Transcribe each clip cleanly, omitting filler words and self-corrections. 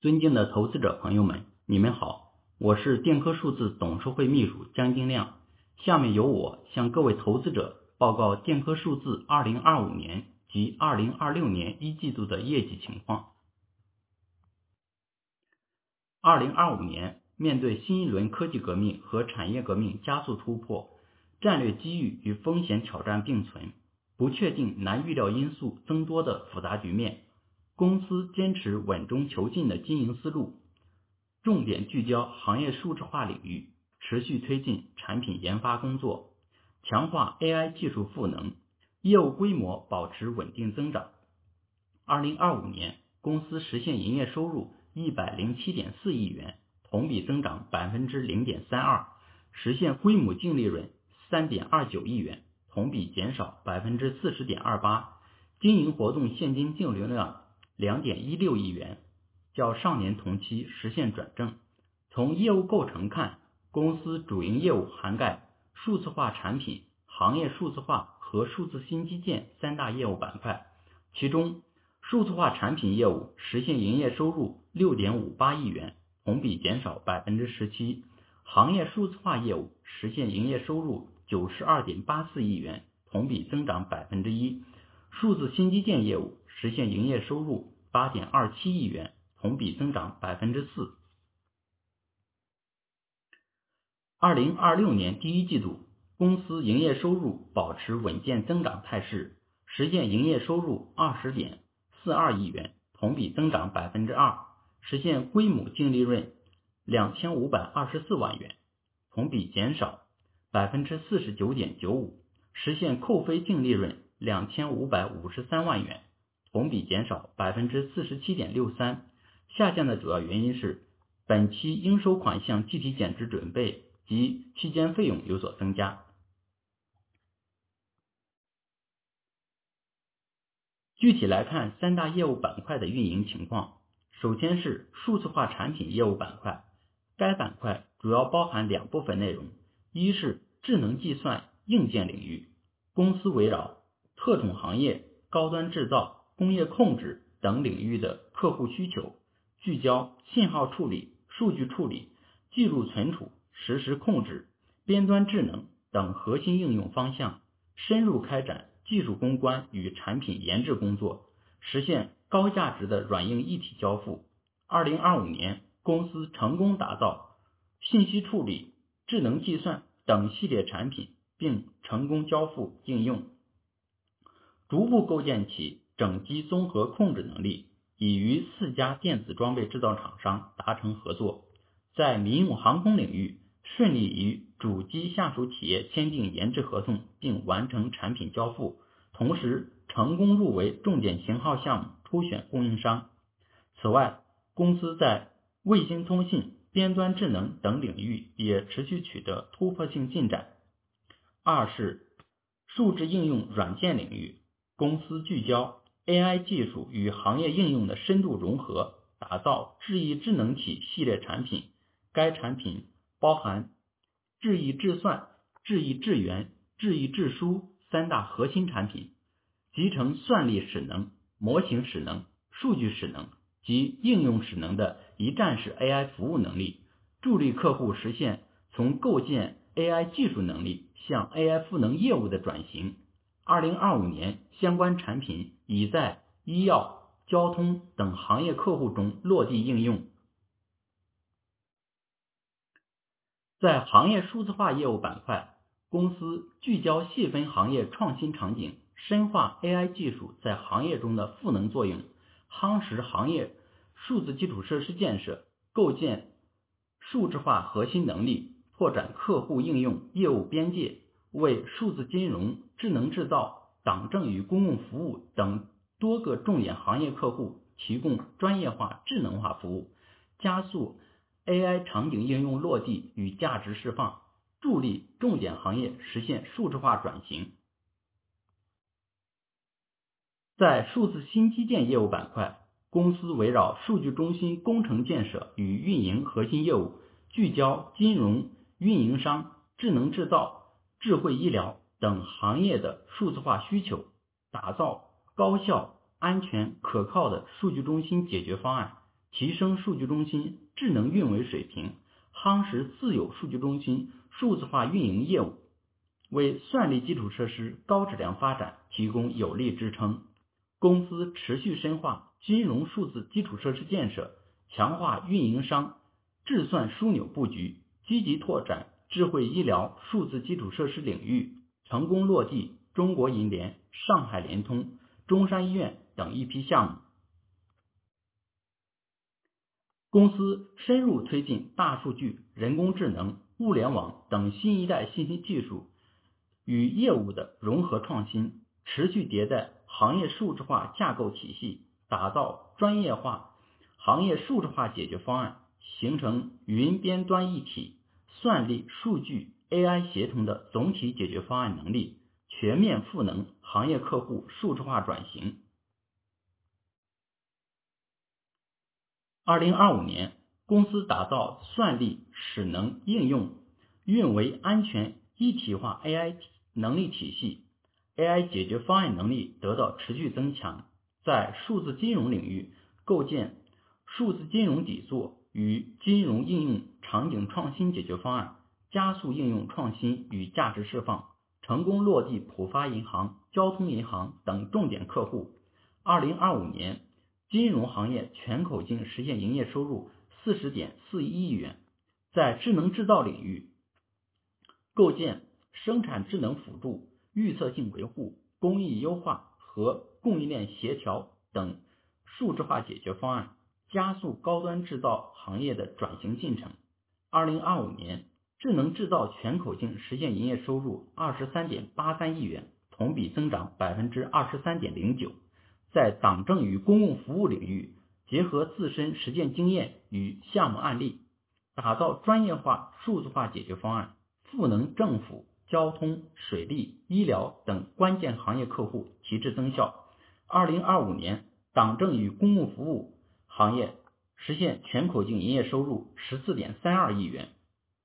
尊敬的投资者朋友们，你们好，我是电科数字董事会秘书江金亮。下面由我向各位投资者报告电科数字2025年及2026年一季度的业绩情况。2025年，面对新一轮科技革命和产业革命加速突破，战略机遇与风险挑战并存，不确定难预料因素增多的复杂局面，公司坚持稳中求进的经营思路，重点聚焦行业数字化领域，持续推进产品研发工作，强化 AI 技术赋能，业务规模保持稳定增长。2025年，公司实现营业收入107.4亿元，同比增长 0.32%， 实现规模净利润 3.29 亿元，同比减少 40.28%， 经营活动现金净流量 2.16 亿元，较上年同期实现转正。从业务构成看，公司主营业务涵盖数字化产品、行业数字化和数字新基建三大业务板块，其中数字化产品业务实现营业收入 6.58 亿元，同比减少 17%， 行业数字化业务实现营业收入 92.84 亿元，同比增长 1%， 数字新基建业务实现营业收入 8.27 亿元，同比增长 4%。2026年第一季度，公司营业收入保持稳健增长态势，实现营业收入 20.42 亿元，同比增长 2%， 实现规模净利润 2524万元，同比减少 49.95%， 实现扣非净利润 2553万元，同比减少 47.63%。 下降的主要原因是本期应收款项计提减值准备及期间费用有所增加。具体来看三大业务板块的运营情况。首先是数字化产品业务板块，该板块主要包含两部分内容，一是智能计算硬件领域，公司围绕特种行业、高端制造、工业控制等领域的客户需求，聚焦信号处理、数据处理、记录存储、实时控制、边端智能等核心应用方向，深入开展技术攻关与产品研制工作，实现高价值的软硬一体交付。2025年，公司成功打造信息处理、智能计算等系列产品，并成功交付应用，逐步构建起整机综合控制能力，已与4家电子装备制造厂商达成合作，在民用航空领域顺利与主机下属企业签订研制合同并完成产品交付，同时成功入围重点型号项目初选供应商。此外，公司在卫星通信、边端智能等领域也持续取得突破性进展。二是数字应用软件领域，公司聚焦 AI 技术与行业应用的深度融合，打造智易智能体系列产品。该产品包含智易智算、智易智源、智易智书三大核心产品，集成算力使能、模型使能、数据使能及应用使能的一站式 AI 服务能力，助力客户实现从构建 AI 技术能力向 AI 赋能业务的转型。2025年，相关产品已在医药、交通等行业客户中落地应用。在行业数字化业务板块，公司聚焦细分行业创新场景，深化 AI 技术在行业中的赋能作用，夯实行业数字基础设施建设，构建数字化核心能力，拓展客户应用业务边界，为数字金融、智能制造、党政与公共服务等多个重点行业客户提供专业化智能化服务，加速 AI 场景应用落地与价值释放，助力重点行业实现数字化转型。在数字新基建业务板块，公司围绕数据中心工程建设与运营核心业务，聚焦金融、运营商、智能制造、智慧医疗等行业的数字化需求，打造高效、安全、可靠的数据中心解决方案， 提升数据中心智能运维水平，夯实自有数据中心数字化运营业务，为算力基础设施高质量发展提供有力支撑。公司持续深化金融数字基础设施建设，强化运营商智算枢纽布局，积极拓展智慧医疗数字基础设施领域，成功落地中国银联、上海联通、中山医院等一批项目。公司深入推进大数据、人工智能、物联网等新一代信息技术与业务的融合创新，持续迭代行业数字化架构体系，打造专业化行业数字化解决方案，形成云边端一体、算力、数据、AI 协同的总体解决方案能力，全面赋能行业客户数字化转型。2025年，公司打造算力、使能、应用、运维安全一体化 AI 能力体系， AI 解决方案能力得到持续增强，在数字金融领域构建数字金融底座与金融应用场景创新解决方案，加速应用创新与价值释放，成功落地浦发银行、交通银行等重点客户。2025年，金融行业全口径实现营业收入 40.41 亿元。在智能制造领域，构建生产智能辅助、预测性维护、工艺优化和供应链协调等数字化解决方案，加速高端制造行业的转型进程。2025年，智能制造全口径实现营业收入 23.83 亿元，同比增长 23.09%。在党政与公共服务领域，结合自身实践经验与项目案例，打造专业化数字化解决方案，赋能政府、交通、水利、医疗等关键行业客户，提质增效。2025年，党政与公共服务行业实现全口径营业收入 14.32 亿元。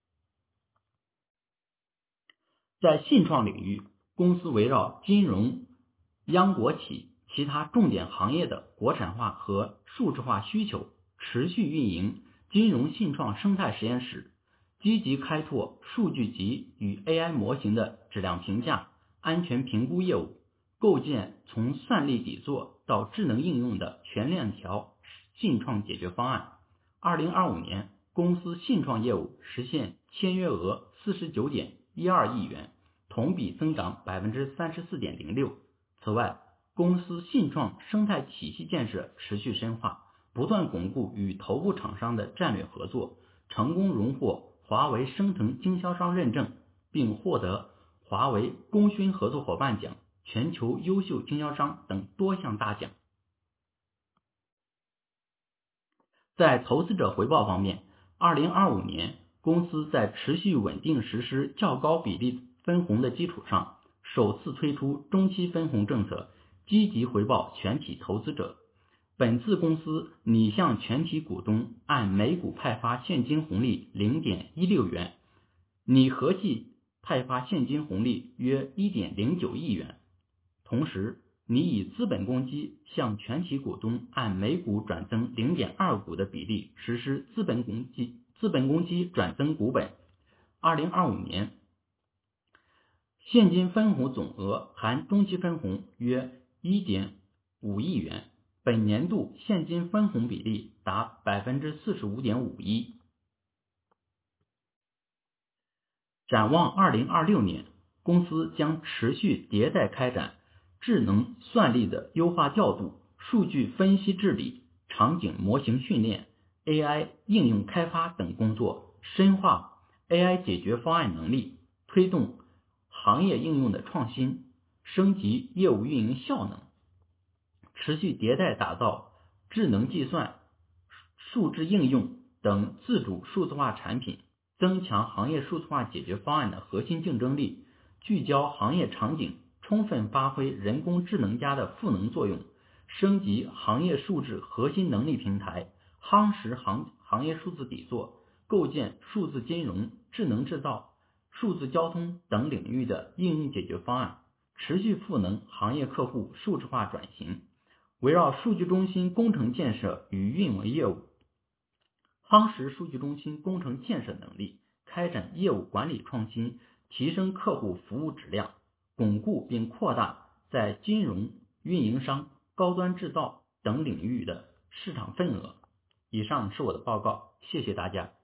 在信创领域，公司围绕金融、央国企、其他重点行业的国产化和数字化需求，持续运营金融信创生态实验室，积极开拓数据集与 AI 模型的质量评价、安全评估业务，构建从算力底座到智能应用的全链条信创解决方案。2025年，公司信创业务实现签约额 49.12 亿元，同比增长 34.06%。此外，公司信创生态体系建设持续深化，不断巩固与头部厂商的战略合作，成功荣获华为升腾经销商认证，并获得华为功勋合作伙伴奖、全球优秀经销商等多项大奖。在投资者回报方面，2025年，公司在持续稳定实施较高比例分红的基础上，首次推出中期分红政策，积极回报全体投资者。本次公司拟向全体股东按每股派发现金红利 0.16 元，拟合计派发现金红利约 1.09 亿元。同时，拟以资本公积向全体股东按每股转增 0.2 股的比例实施资本公积转增股本。2025年，现金分红总额含中期分红约 1.5 亿元，本年度现金分红比例达 45.51%。展望2026年，公司将持续迭代开展智能算力的优化调度、数据分析治理、场景模型训练、AI 应用开发等工作，深化 AI 解决方案能力，推动行业应用的创新，升级业务运营效能，持续迭代打造智能计算、数字应用等自主数字化产品，增强行业数字化解决方案的核心竞争力，聚焦行业场景，充分发挥人工智能加的赋能作用，升级行业数字核心能力平台，夯实行业数字底座，构建数字金融、智能制造、数字交通等领域的应用解决方案，持续赋能行业客户数字化转型。围绕数据中心工程建设与运维业务， 夯实数据中心工程建设能力，开展业务管理创新，提升客户服务质量，巩固并扩大在金融、运营商、高端制造等领域的市场份额。以上是我的报告，谢谢大家。